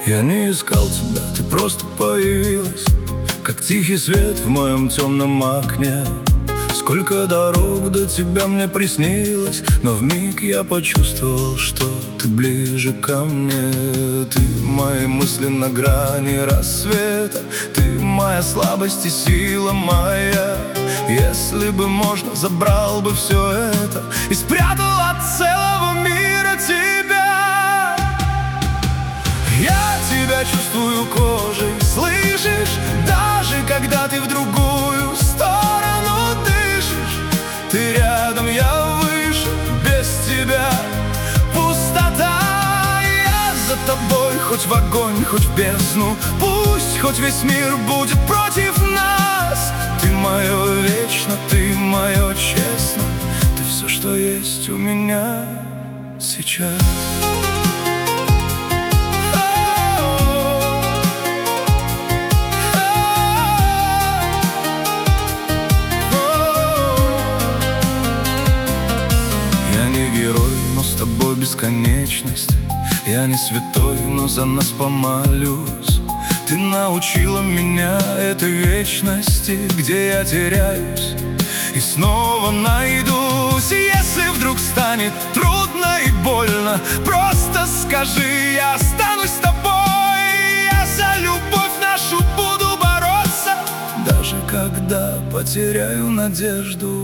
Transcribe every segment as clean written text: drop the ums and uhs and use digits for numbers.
Я не искал тебя, ты просто появилась, как тихий свет в моем темном окне. Сколько дорог до тебя мне приснилось, но вмиг я почувствовал, что ты ближе ко мне. Ты мои мысли на грани рассвета, ты моя слабость и сила моя. Если бы можно, забрал бы все это и спрятал от целого мира тебя. Я тебя чувствую кожей, слышишь? Даже когда ты в другую сторону дышишь. Ты рядом, я выше, без тебя пустота. Я за тобой, хоть в огонь, хоть в бездну. Пусть хоть весь мир будет против нас. Ты мое вечно, ты мое честно. Ты все, что есть у меня сейчас. С тобой бесконечность. Я не святой, но за нас помолюсь. Ты научила меня этой вечности, где я теряюсь и снова найдусь. Если вдруг станет трудно и больно, просто скажи, я останусь с тобой. Я за любовь нашу буду бороться, даже когда потеряю надежду.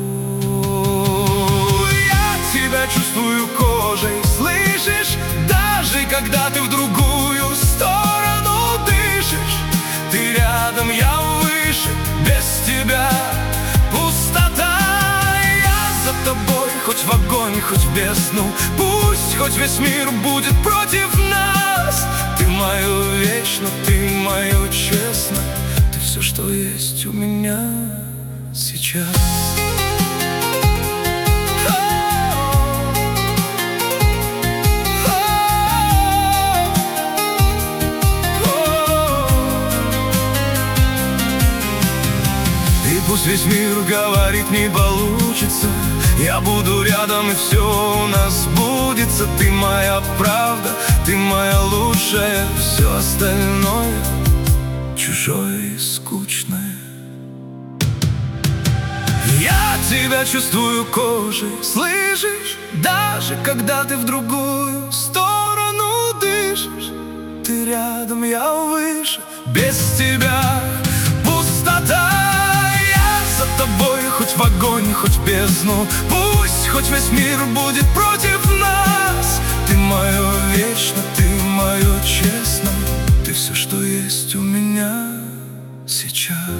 Тебя чувствую кожей, слышишь? Даже когда ты в другую сторону дышишь. Ты рядом, я выше, без тебя пустота. Я за тобой, хоть в огонь, хоть в бездну. Пусть хоть весь мир будет против нас. Ты мое вечно, ты мое честно. Ты все, что есть у меня сейчас. Пусть весь мир говорит, не получится, я буду рядом, и все у нас сбудется. Ты моя правда, ты моя лучшая. Все остальное чужое и скучное. Я тебя чувствую кожей, слышишь? Даже когда ты в другую сторону дышишь. Ты рядом, я выше, без тебя пустота. За тобой, хоть в огонь, хоть в бездну. Пусть хоть весь мир будет против нас. Ты мое вечно, ты мое честно. Ты все, что есть у меня сейчас.